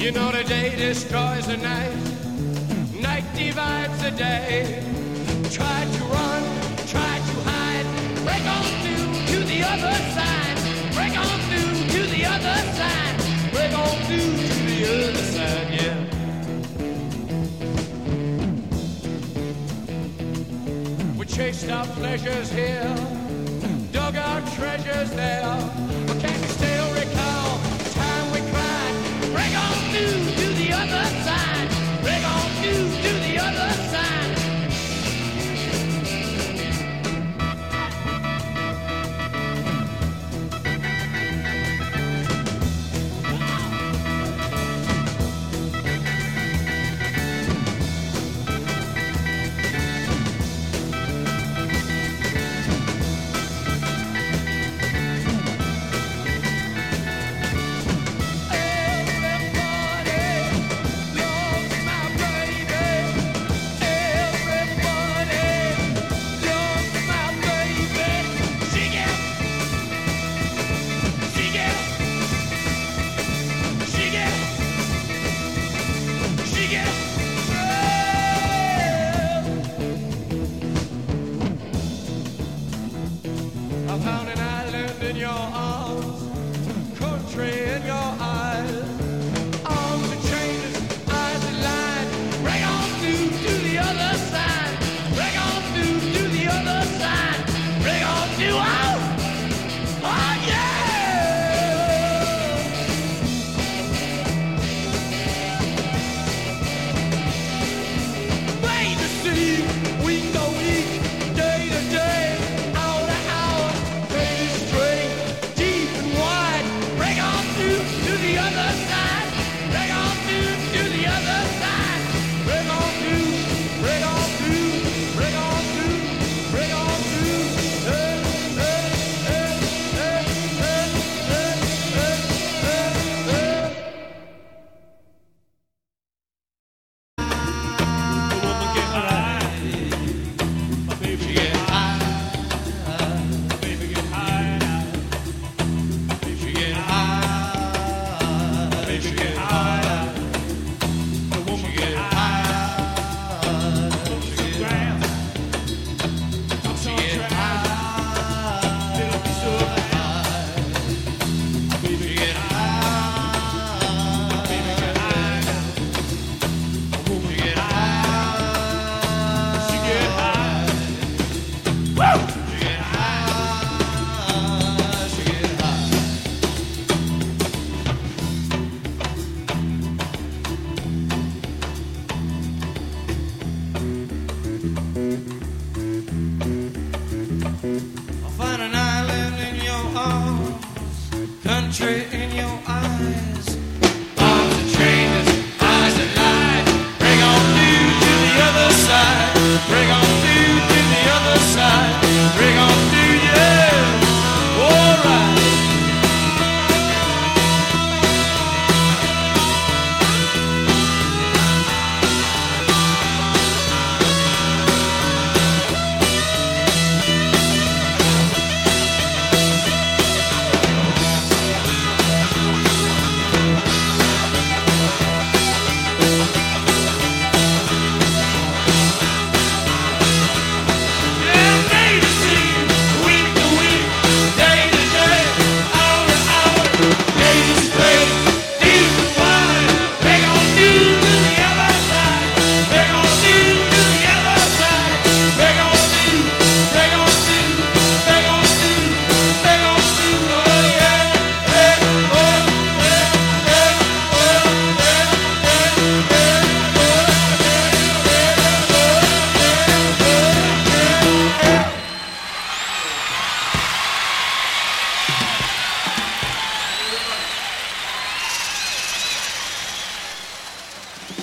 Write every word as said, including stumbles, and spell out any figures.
You know the day destroys the night, night divides the day. Try to run, try to hide, break on through to the other side, break on through to the other side, break on through to the other side, yeah. We chased our pleasures here, dug our treasures there.